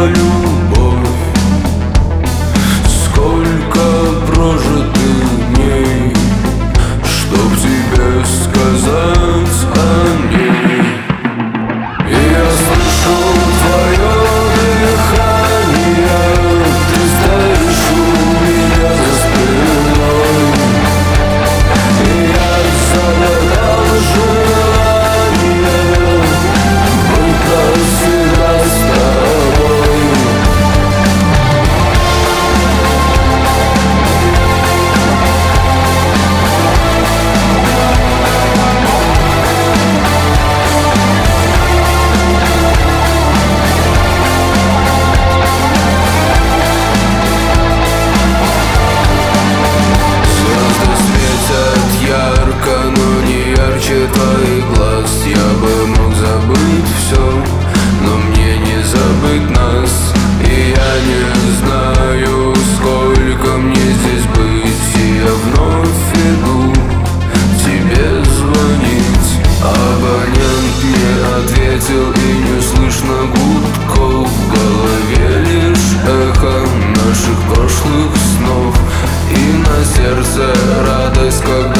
любовь. Сколько прожитых дней, чтоб тебе сказать о ней. И я слышу твое дыхание, ты стоишь у меня за спиной. И я загадал желание быть навсегда с тобой. Ярко, но не ярче твоих глаз. Я бы мог забыть все, но мне не забыть нас. И я не знаю, сколько мне здесь быть. И я вновь иду тебе звонить. Абонент не ответил, и не слышно гудков. В голове лишь эхо наших прошлых снов. И на сердце радость, как